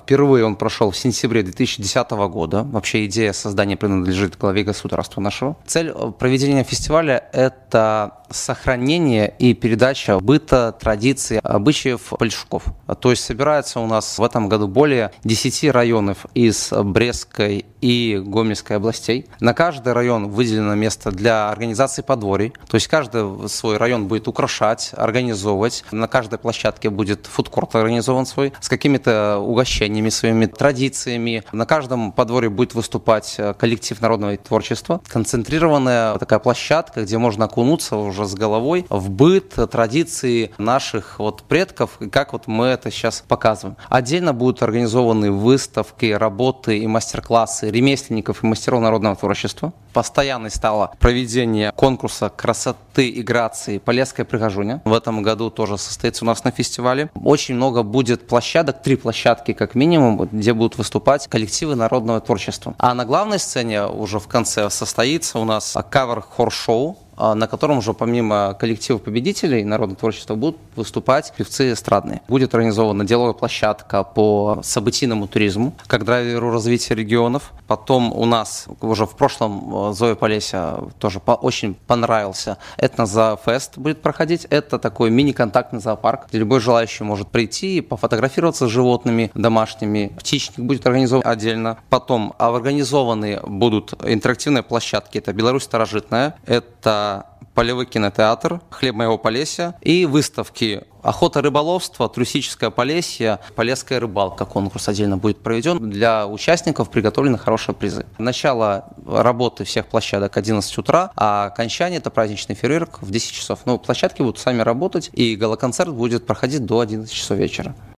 Впервые он прошел в сентябре 2010 года. Вообще идея создания принадлежит главе государства нашего. Цель проведения фестиваля – это сохранение и передача быта, традиций, обычаев польщуков. То есть собирается у нас в этом году более 10 районов из Брестской и Гомельской областей. На каждый район выделено место для организации подворий. То есть каждый свой район будет украшать, организовывать. На каждой площадке будет фудкорт организован свой с какими-то угощениями, своими традициями. На каждом подворье будет выступать коллектив народного творчества. Концентрированная такая площадка, где можно окунуться уже с головой в быт, традиции наших предков, и как мы это сейчас показываем. Отдельно будут организованы выставки, работы и мастер-классы ремесленников и мастеров народного творчества. Постоянной стало проведение конкурса красоты и грации «Полесская прихожуня». В этом году тоже состоится у нас на фестивале. Очень много будет площадок, 3 площадки как минимум, где будут выступать коллективы народного творчества. А на главной сцене уже в конце состоится у нас кавер-хор-шоу, на котором уже помимо коллективов победителей народного творчества будут выступать певцы эстрадные. Будет организована деловая площадка по событийному туризму, как драйверу развития регионов. Потом у нас уже в прошлом Зоя Полесья тоже очень понравился этнозоофест будет проходить. Это такой мини-контактный зоопарк, где любой желающий может прийти и пофотографироваться с животными домашними. Птичник будет организован отдельно. Потом организованы будут интерактивные площадки. Это Беларусь старожитная, это полевой кинотеатр, хлеб моего Полесья и выставки охота, рыболовство, туристическое Полесье, полесская рыбалка. Конкурс отдельно будет проведен. Для участников приготовлены хорошие призы. Начало работы всех площадок 11 утра, а окончание – это праздничный фейерверк в 10 часов. Площадки будут сами работать, и гала-концерт будет проходить до 11 часов вечера.